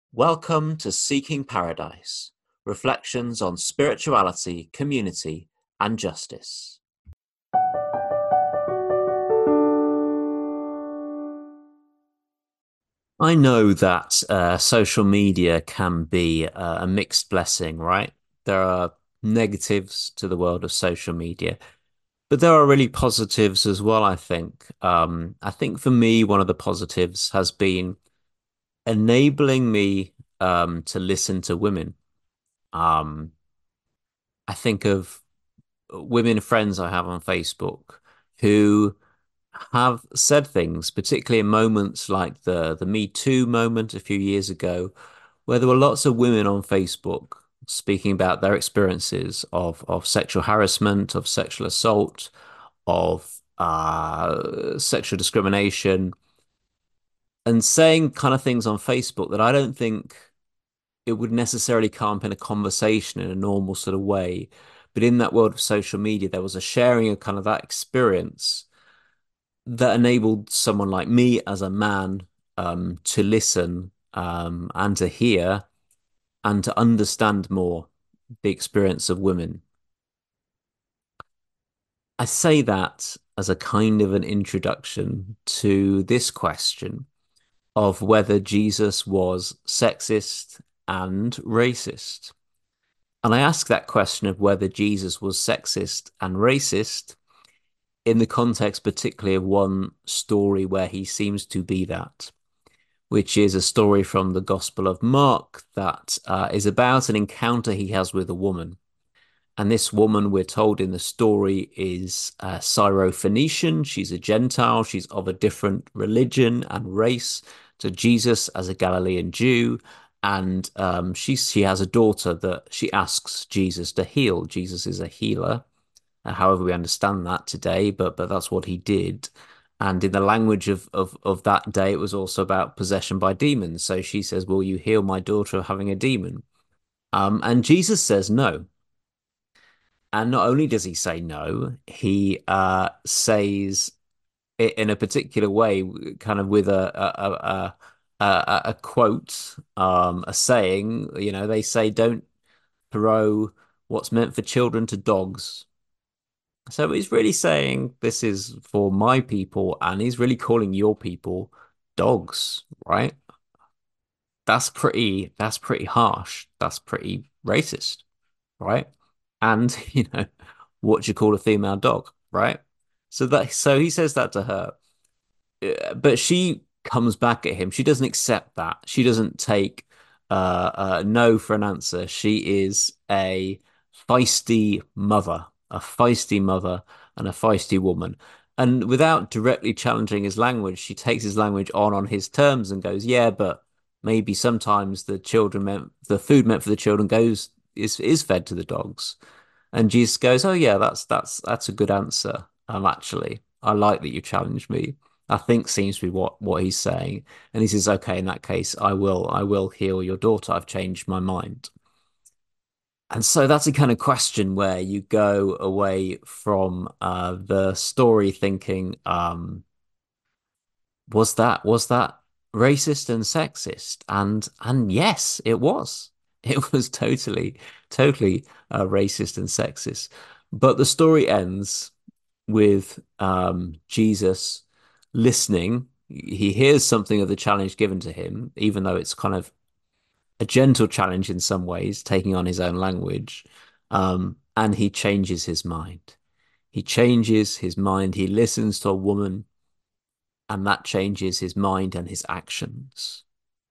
Welcome to Seeking Paradise, reflections on spirituality, community, and justice. I know that social media can be a mixed blessing, right? There are negatives to the world of social media, but there are really positives as well, I think. I think for me, one of the positives has been enabling me to listen to women. Um, I think of women friends I have on Facebook who have said things, particularly in moments like the Me Too moment a few years ago, where there were lots of women on Facebook speaking about their experiences of sexual harassment, of sexual assault, of sexual discrimination, and saying kind of things on Facebook that I don't think it would necessarily come up in a conversation in a normal sort of way. But in that world of social media, there was a sharing of kind of that experience that enabled someone like me as a man to listen and to hear and to understand more the experience of women. I say that as a kind of an introduction to this question of whether Jesus was sexist and racist. And I ask that question of whether Jesus was sexist and racist in the context, particularly of one story where he seems to be that, which is a story from the Gospel of Mark that is about an encounter he has with a woman. And this woman, we're told in the story, is Syrophoenician. She's a Gentile. She's of a different religion and race to Jesus as a Galilean Jew. And she has a daughter that she asks Jesus to heal. Jesus is a healer, however we understand that today, but that's what he did. And in the language of that day, it was also about possession by demons. So she says, "Will you heal my daughter of having a demon?" And Jesus says no. And not only does he say no, he says it in a particular way, kind of with a quote, a saying. You know, they say, "Don't throw what's meant for children to dogs." So he's really saying this is for my people, and he's really calling your people dogs, right? That's pretty harsh. That's pretty racist, right? And what do you call a female dog, right? So he says that to her. But she comes back at him. She doesn't accept that. She doesn't take no for an answer. She is a feisty mother and a feisty woman. And without directly challenging his language, she takes his language on his terms and goes, "Yeah, but maybe sometimes the food meant for the children is fed to the dogs." And Jesus goes, "Oh yeah, that's a good answer. Actually, I like that you challenged me." I think seems to be what he's saying. And he says, "Okay, in that case, I will heal your daughter. I've changed my mind." And so that's a kind of question where you go away from the story thinking, was that racist and sexist? And yes, it was. It was totally racist and sexist. But the story ends with Jesus listening. He hears something of the challenge given to him, even though it's kind of a gentle challenge in some ways, taking on his own language. And he changes his mind. He changes his mind. He listens to a woman, and that changes his mind and his actions.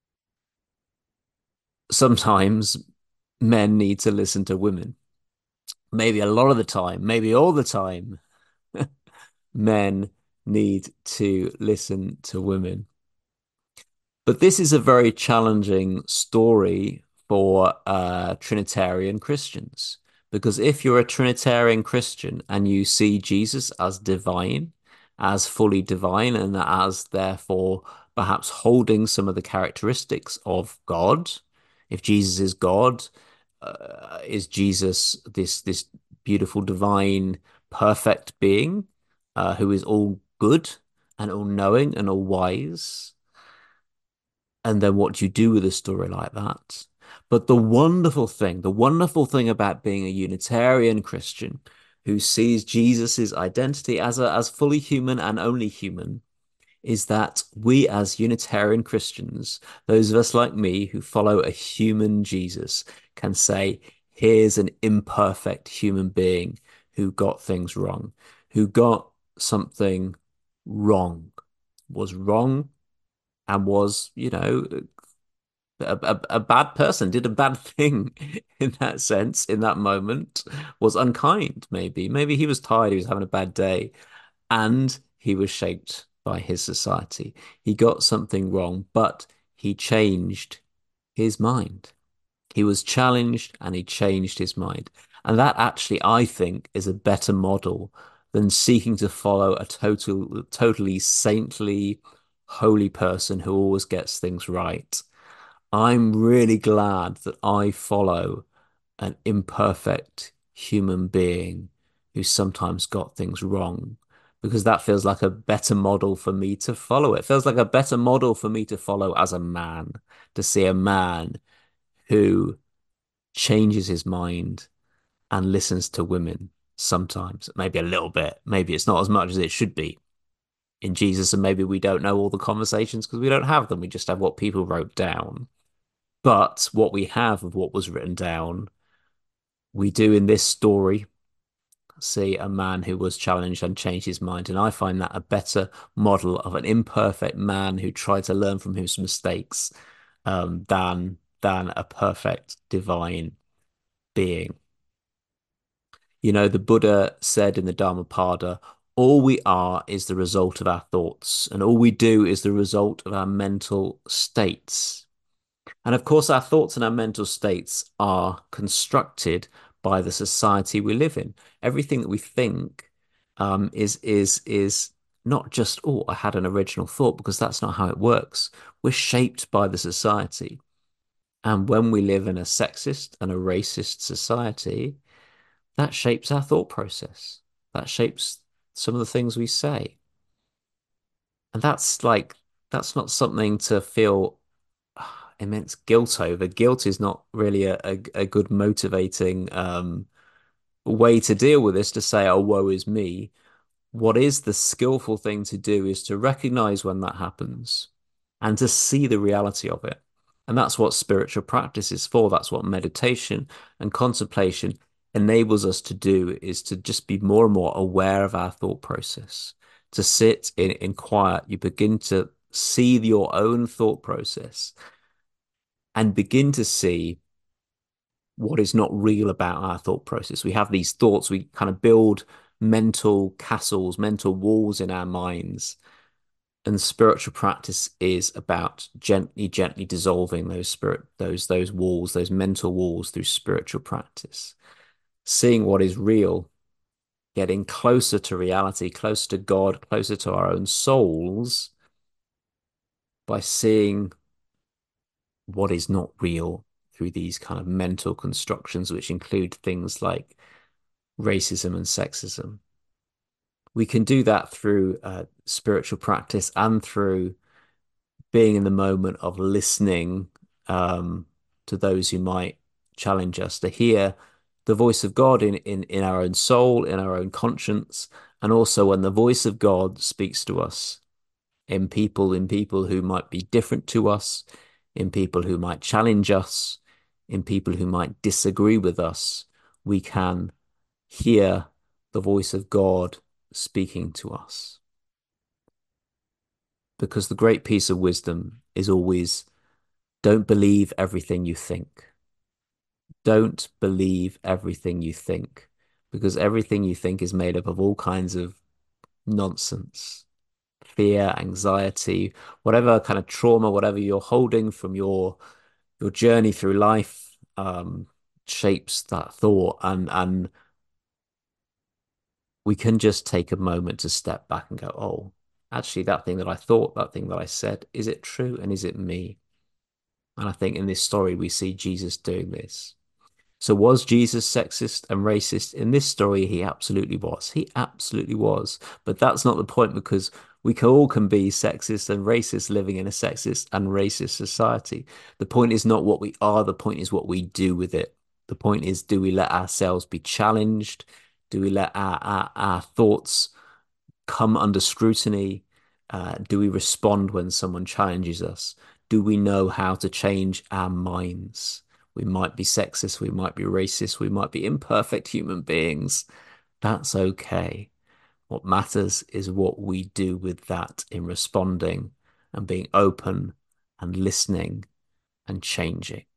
Sometimes men need to listen to women. Maybe a lot of the time, maybe all the time, men need to listen to women. But this is a very challenging story for Trinitarian Christians. Because if you're a Trinitarian Christian and you see Jesus as divine, as fully divine, and as therefore perhaps holding some of the characteristics of God, if Jesus is God, is Jesus this beautiful, divine, perfect being who is all good and all knowing and all wise? And then what do you do with a story like that? But the wonderful thing about being a Unitarian Christian who sees Jesus's identity as fully human and only human is that we as Unitarian Christians, those of us like me who follow a human Jesus, can say, here's an imperfect human being who got things wrong, who got something wrong, was wrong and was, a bad person, did a bad thing in that sense, in that moment, was unkind, maybe. Maybe he was tired, he was having a bad day, and he was shaped by his society. He got something wrong, but he changed his mind. He was challenged and he changed his mind. And that actually, I think, is a better model than seeking to follow a totally saintly, holy person who always gets things right. I'm really glad that I follow an imperfect human being who sometimes got things wrong because that feels like a better model for me to follow. It feels like a better model for me to follow as a man, to see a man who changes his mind and listens to women sometimes, maybe a little bit. Maybe it's not as much as it should be in Jesus, and maybe we don't know all the conversations because we don't have them. We just have what people wrote down. But what we have of what was written down, we do in this story see a man who was challenged and changed his mind. And I find that a better model of an imperfect man who tried to learn from his mistakes than a perfect divine being. The Buddha said in the Dhammapada, all we are is the result of our thoughts, and all we do is the result of our mental states. And of course, our thoughts and our mental states are constructed by the society we live in. Everything that we think is not just, oh, I had an original thought, because that's not how it works. We're shaped by the society. And when we live in a sexist and a racist society, that shapes our thought process. That shapes some of the things we say. And that's not something to feel immense guilt over. Guilt is not really a good motivating way to deal with this, to say, oh, woe is me. What is the skillful thing to do is to recognize when that happens and to see the reality of it. And that's what spiritual practice is for. That's what meditation and contemplation enables us to do, is to just be more and more aware of our thought process, to sit in quiet. You begin to see your own thought process and begin to see what is not real about our thought process. We have these thoughts, we kind of build mental castles, mental walls in our minds. And spiritual practice is about gently dissolving those walls, those mental walls through spiritual practice. Seeing what is real, getting closer to reality, closer to God, closer to our own souls by seeing what is not real through these kind of mental constructions, which include things like racism and sexism. We can do that through spiritual practice and through being in the moment of listening to those who might challenge us, to hear the voice of God in our own soul, in our own conscience, and also when the voice of God speaks to us in people who might be different to us, in people who might challenge us, in people who might disagree with us, we can hear the voice of God speaking to us. Because the great piece of wisdom is always, don't believe everything you think. Don't believe everything you think, because everything you think is made up of all kinds of nonsense, fear, anxiety, whatever kind of trauma, whatever you're holding from your journey through life, shapes that thought. And we can just take a moment to step back and go, oh, actually, that thing that I thought, that thing that I said, is it true and is it me? And I think in this story, we see Jesus doing this. So was Jesus sexist and racist? In this story, he absolutely was. He absolutely was. But that's not the point, because all can be sexist and racist living in a sexist and racist society. The point is not what we are, the point is what we do with it. The point is, do we let ourselves be challenged? Do we let our thoughts come under scrutiny? Do we respond when someone challenges us? Do we know how to change our minds? We might be sexist, we might be racist, we might be imperfect human beings. That's okay. What matters is what we do with that in responding and being open and listening and changing.